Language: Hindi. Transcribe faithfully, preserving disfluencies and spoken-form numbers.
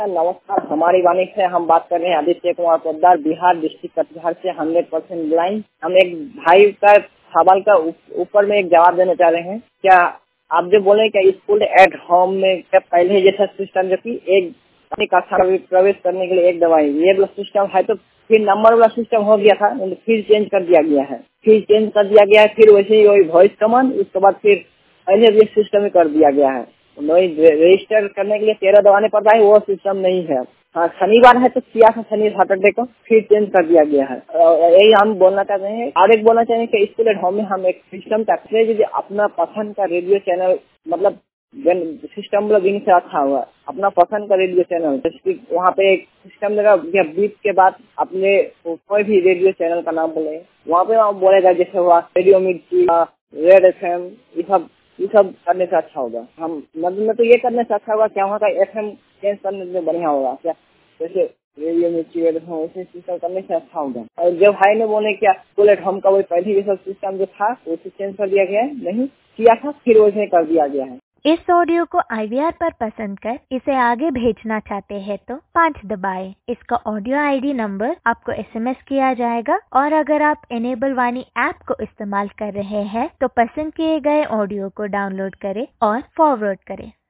नमस्कार, हमारी वाणी से हम बात कर रहे हैं आदित्य कुमार पोद्दार, बिहार डिस्ट्रिक्ट कटिहार से हंड्रेड परसेंट ब्लाइंड। हम एक भाई का सवाल का ऊपर में एक जवाब देना चाह रहे हैं। क्या आप जो बोले क्या स्कूल एट होम में क्या पहले जैसा सिस्टम जो कि एक कक्षा में प्रवेश करने के लिए एक दवाई ये वाला सिस्टम है, तो फिर नंबर वाला सिस्टम हो गया था, फिर चेंज कर दिया गया है फिर चेंज कर दिया गया है फिर वैसे ही वही वॉइस कमांड, उसके बाद फिर पहले भी सिस्टम ही कर दिया गया है। रजिस्टर करने के लिए तेरह दबाने पड़ता है, वो सिस्टम नहीं है। हाँ, शनिवार है तो किया था, शनि सैटरडे को फिर चेंज कर दिया गया है। यही हम बोलना चाहते हैं। और एक बोलना चाहेंगे कि स्कूल एट होम में हम एक सिस्टम चाहते हैं जो अपना पसंद का रेडियो चैनल, मतलब सिस्टम मतलब से अच्छा हुआ अपना पसंद का रेडियो चैनल, जैसे वहाँ पे एक सिस्टम देगा, बीप के बाद अपने कोई भी रेडियो चैनल का नाम बोले, वहाँ पे आप बोलेगा जैसे हुआ रेडियो मिर्ची, रेड एफ एम, ये सब ये सब करने से अच्छा होगा। हम मतलब तो ये करने से अच्छा होगा क्या वहाँ का एफ एम चेंज करने से बढ़िया होगा क्या, जैसे रेडियो मिर्ची वैसे सिस्टम करने से अच्छा होगा। और जब भाई ने बोले क्या स्कूल एट होम का वही पहले ये सब सिस्टम जो था उसे चेंज कर दिया गया है, नहीं किया था फिर वैसे कर दिया गया है। इस ऑडियो को आई वी आर पर पसंद कर इसे आगे भेजना चाहते हैं तो पाँच दबाएं। इसका ऑडियो आई डी नंबर आपको एस एम एस किया जाएगा और अगर आप इनेबल वाणी ऐप को इस्तेमाल कर रहे हैं तो पसंद किए गए ऑडियो को डाउनलोड करें और फॉरवर्ड करें।